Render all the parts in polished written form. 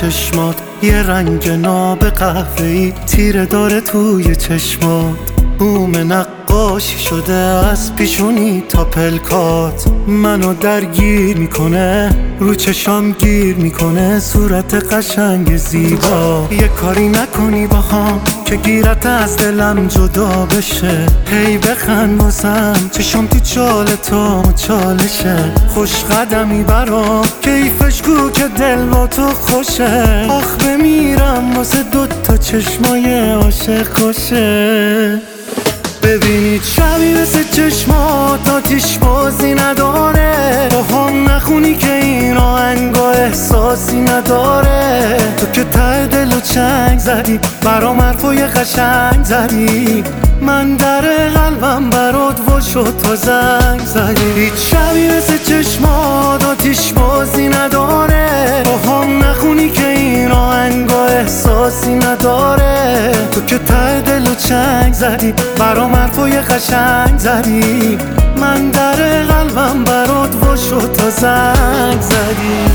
چشمات یه رنگ ناب قهوه‌ای تیره داره توی چشمات. بوم نقاشی شده از پیشونی تا پلکات، منو درگیر میکنه، رو چشام گیر میکنه صورت قشنگ زیبا. یه کاری نکنی باهام که گیرت از دلم جدا بشه، هی بخند واسم چشم تو چال تو چالشه. خوش قدمی برام کیفش کو که دل با تو خوشه، آخ بمیرم واسه دوتا چشمای عاشق کشه. ببینید شبی مثل چشمات آتیش بازی نداره، با هم نخونی که این آهنگا احساسی نداره. تو که ته دل و چنگ زدی برام حرفای قشنگ زدی، من در قلبم برات وا شد تا زنگ زدی. هیچ شبی مثل چشمات آتیش بازی نداره، با هم نخونی که این آهنگا احساسی نداره. تو که ته دل و چنگ زدی برام حرفای قشنگ زدی، من در قلبم برات وا شد تا زنگ زدی.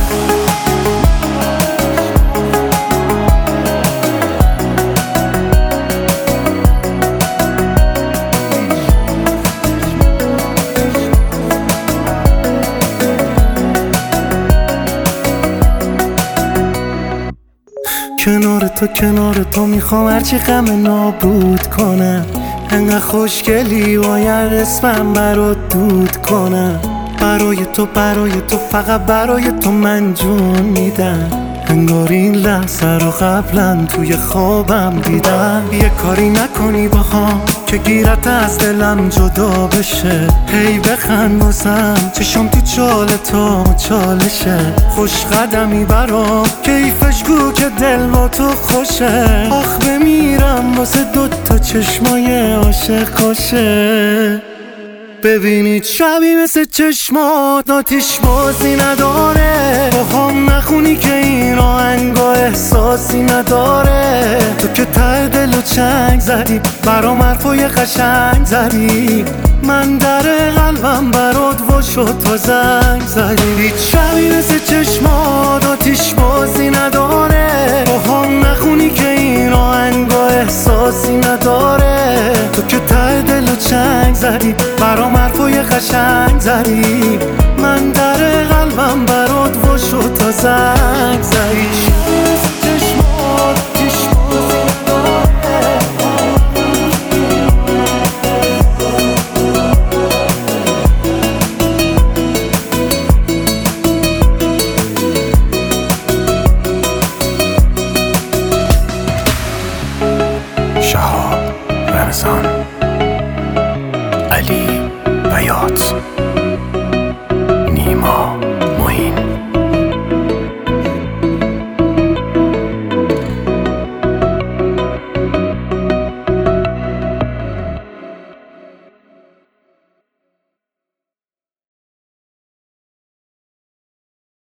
کنار تو میخوام هرچی غم نابود کنم، انقدر خوشگلی باید اسمم برات دود کنم. برای تو فقط برای تو من جون میدم، انگار این لحظه رو قبلا توی خوابم دیدم. یه کاری نکنی باهام که گیرت از دلم جدا بشه، هی بخند واسم چشم تو چال تو چالشه. خوش قدمی برام کیفش کو که دل با تو خوشه، آخ بمیرم واسه دوتا چشمای عاشق کشه. ببینید شبی مثل چشمات آتیش بازی نداره، با هم نخونی که این آهنگا احساسی نداره. تو که ته دل و چنگ زدی برام حرفای قشنگ زدی، من در قلبم برات وا شد تا زنگ زدی. هیچ شبی مثل چشمات آتیش بازی نداره، با هم نخونی که این آهنگا احساسی نداره. تو که ته دل و چنگ زدی برام حرفای قشنگ زدی، من در قلبم برات وا شد تا زنگ زدی. شهاب رمضان، علی بیات.